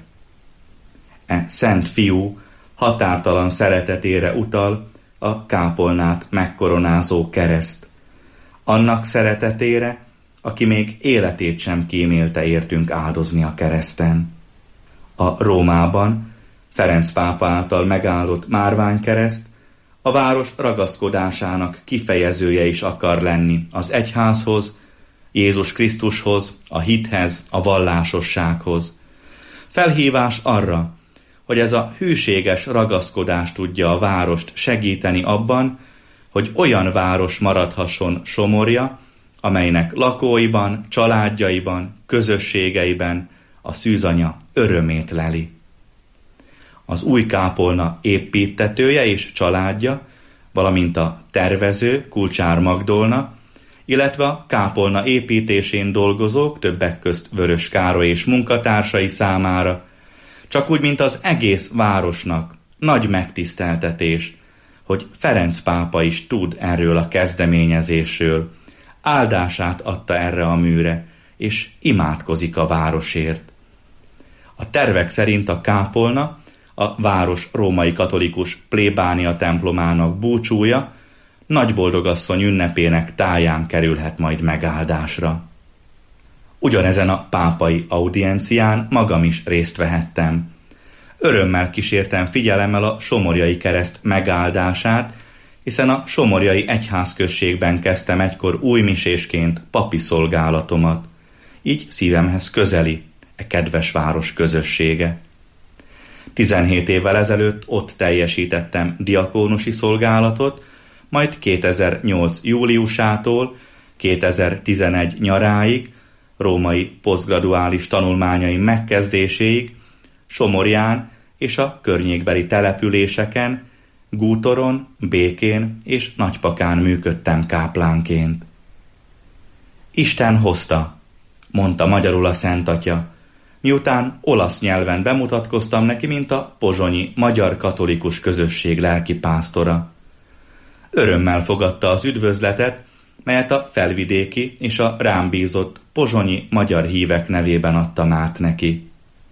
E Szent Fiú határtalan szeretetére utal a kápolnát megkoronázó kereszt, annak szeretetére, aki még életét sem kímélte értünk áldozni a kereszten. A Rómában Ferenc pápa által megáldott márványkereszt a város ragaszkodásának kifejezője is akar lenni az egyházhoz, Jézus Krisztushoz, a hithez, a vallásossághoz. Felhívás arra, hogy ez a hűséges ragaszkodás tudja a várost segíteni abban, hogy olyan város maradhasson Somorja, amelynek lakóiban, családjaiban, közösségeiben a szűzanya örömét leli. Az új kápolna építtetője és családja, valamint a tervező Kulcsár Magdolna, illetve a kápolna építésén dolgozók, többek közt Vörös Károly és munkatársai számára, csak úgy, mint az egész városnak nagy megtiszteltetés, hogy Ferenc pápa is tud erről a kezdeményezésről, áldását adta erre a műre, és imádkozik a városért. A tervek szerint a kápolna a város római katolikus plébánia templomának búcsúja, Nagyboldogasszony ünnepének táján kerülhet majd megáldásra. Ugyanezen a pápai audiencián magam is részt vehettem. Örömmel kísértem figyelemmel a Somorjai kereszt megáldását, hiszen a Somorjai egyházközségben kezdtem egykor újmisésként papi szolgálatomat. Így szívemhez közeli kedves város közössége. 17 évvel ezelőtt ott teljesítettem diakónusi szolgálatot, majd 2008. júliusától 2011 nyaráig, római posztgraduális tanulmányaim megkezdéséig Somorján és a környékbeli településeken, Gútoron, Békén és Nagypakán működtem káplánként. Isten hozta, mondta magyarul a Szentatya, miután olasz nyelven bemutatkoztam neki, mint a pozsonyi magyar katolikus közösség lelkipásztora. Örömmel fogadta az üdvözletet, melyet a felvidéki és a rám bízott pozsonyi magyar hívek nevében adtam át neki.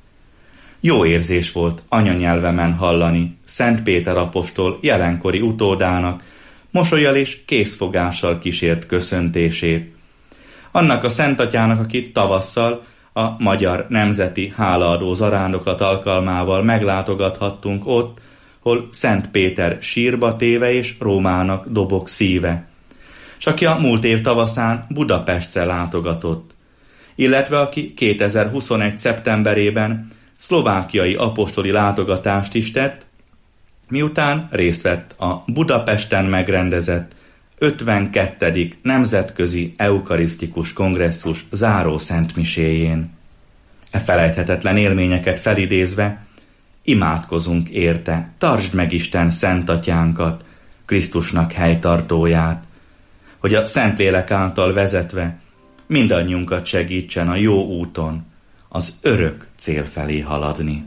Jó érzés volt anyanyelvemen hallani Szent Péter apostol jelenkori utódának, mosollyal és készfogással kísért köszöntését. Annak a Szentatyának, akit tavasszal a Magyar Nemzeti Hálaadó Zarándoklat alkalmával meglátogathattunk ott, hol Szent Péter sírba téve és Rómának dobog szíve, s aki a múlt év tavaszán Budapestre látogatott, illetve aki 2021. szeptemberében szlovákiai apostoli látogatást is tett, miután részt vett a Budapesten megrendezett 52. Nemzetközi Eukarisztikus Kongresszus záró szentmiséjén. E felejthetetlen élményeket felidézve, imádkozunk érte, tartsd meg Isten Szent Atyánkat, Krisztusnak helytartóját, hogy a Szentlélek által vezetve mindannyiunkat segítsen a jó úton, az örök cél felé haladni.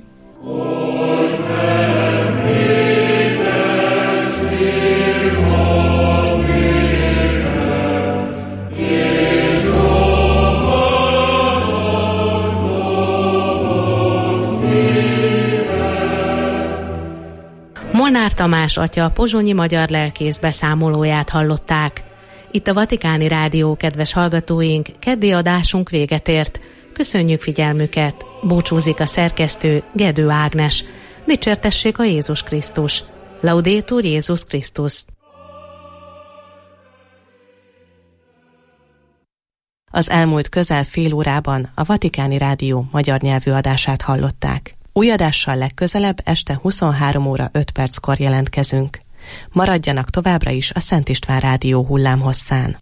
Molnár Tamás atya pozsonyi magyar lelkész beszámolóját hallották. Itt a Vatikáni Rádió, kedves hallgatóink, keddi adásunk véget ért. Köszönjük figyelmüket! Búcsúzik a szerkesztő Gedő Ágnes. Dicsértessék a Jézus Krisztus! Laudétur Jézus Krisztus! Az elmúlt közel fél órában a Vatikáni Rádió magyar nyelvű adását hallották. Új adással legközelebb este 23 óra 5 perckor jelentkezünk. Maradjanak továbbra is a Szent István Rádió hullámhosszán.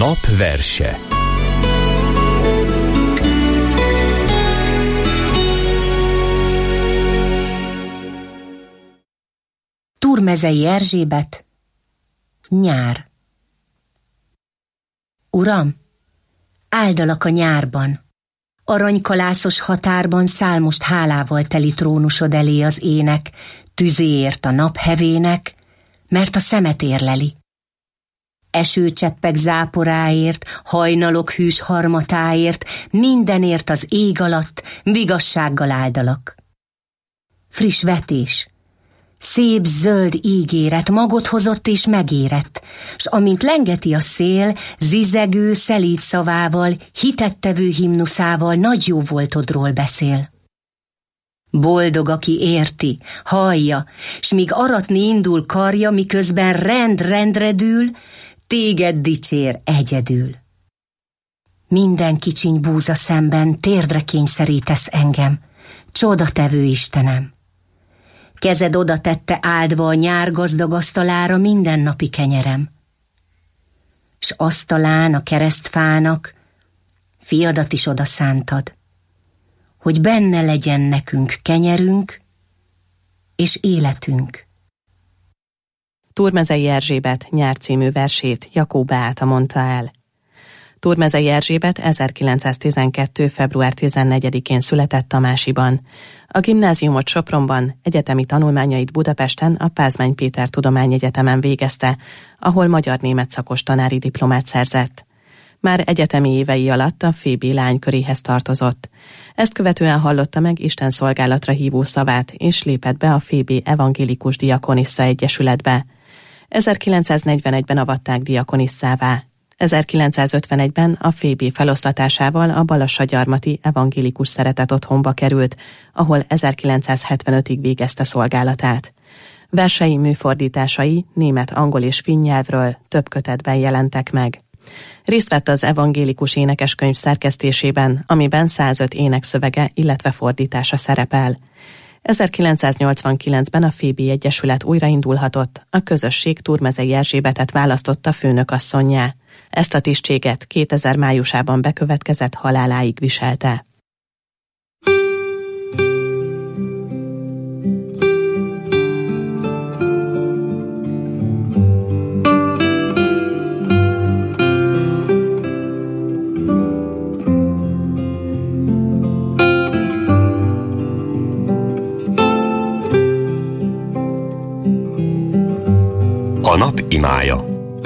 nap verse. Túrmezei Erzsébet, nyár. Uram, áldalak a nyárban, aranykalászos határban száll most hálával teli trónusod elé az ének, tüzéért a nap hevének, mert a szemet érleli. Esőcseppek záporáért, hajnalok hűs harmatáért, mindenért az ég alatt vigassággal áldalak. Friss vetés, szép zöld ígéret magot hozott és megérett, s amint lengeti a szél, zizegő szelíd szavával, hitettevő himnuszával nagy jó voltodról beszél. Boldog, aki érti, hallja, s míg aratni indul karja, miközben rendre dől, téged dicsér egyedül. Minden kicsiny búza szemben térdre kényszerítesz engem, csodatevő Istenem. Kezed oda tette áldva a nyár gazdag asztalára mindennapi kenyerem. S asztalán a keresztfának fiadat is oda szántad, hogy benne legyen nekünk kenyerünk és életünk. Túrmezei Erzsébet nyár című versét Jakó Beáta mondta el. Túrmezei Erzsébet 1912. február 14-én született Tamásiban. A gimnáziumot Sopronban, egyetemi tanulmányait Budapesten a Pázmány Péter Tudományegyetemen végezte, ahol magyar-német szakos tanári diplomát szerzett. Már egyetemi évei alatt a Fébi lányköréhez tartozott. Ezt követően hallotta meg Isten szolgálatra hívó szavát, és lépett be a Fébi Evangélikus Diakonissza Egyesületbe. 1941-ben avatták diakonisszává. 1951-ben a Fébi feloszlatásával a Balassagyarmati Evangélikus Szeretet Otthonba került, ahol 1975-ig végezte szolgálatát. Versei műfordításai német, angol és finn nyelvről több kötetben jelentek meg. Részt vett az evangélikus énekeskönyv szerkesztésében, amiben 105 énekszövege, illetve fordítása szerepel. 1989-ben a Fébi Egyesület újraindulhatott, a közösség Túrmezei Erzsébetet választotta főnökasszonnyá. Ezt a tisztséget 2000 májusában bekövetkezett haláláig viselte. A nap imája.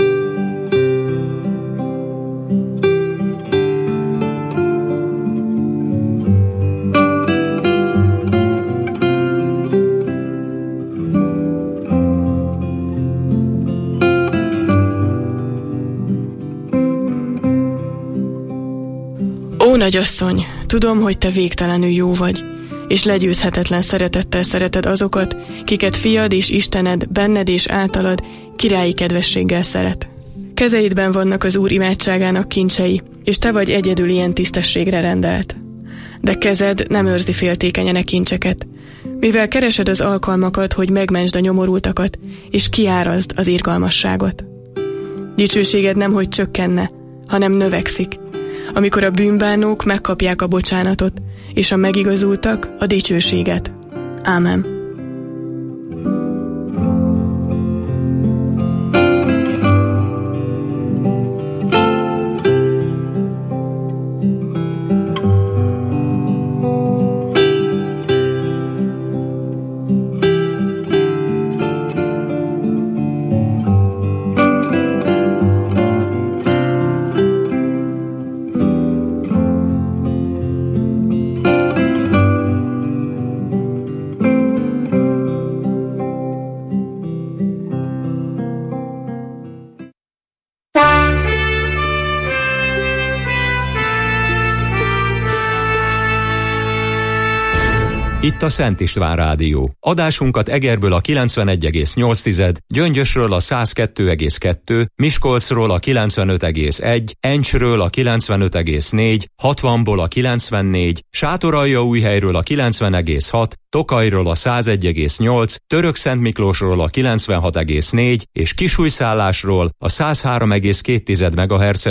Ó, nagyasszony, tudom, hogy te végtelenül jó vagy, és legyőzhetetlen szeretettel szereted azokat, kiket fiad és Istened benned és általad királyi kedvességgel szeret. Kezeidben vannak az Úr imádságának kincsei, és te vagy egyedül ilyen tisztességre rendelt. De kezed nem őrzi féltékenyen a kincseket, mivel keresed az alkalmakat, hogy megmentsd a nyomorultakat, és kiárazd az irgalmasságot. Dicsőséged nemhogy csökkenne, hanem növekszik, amikor a bűnbánók megkapják a bocsánatot, és a megigazultak a dicsőséget. Ámen. Itt a Szent István Rádió. Adásunkat Egerből a 91,8, Gyöngyösről a 102,2, Miskolcról a 95,1, Encsről a 95,4, 60-ból a 94, Sátoraljaújhelyről a 90,6, Tokajról a 101,8, Törökszentmiklósról a 96,4 és Kisújszállásról a 103,2 MHz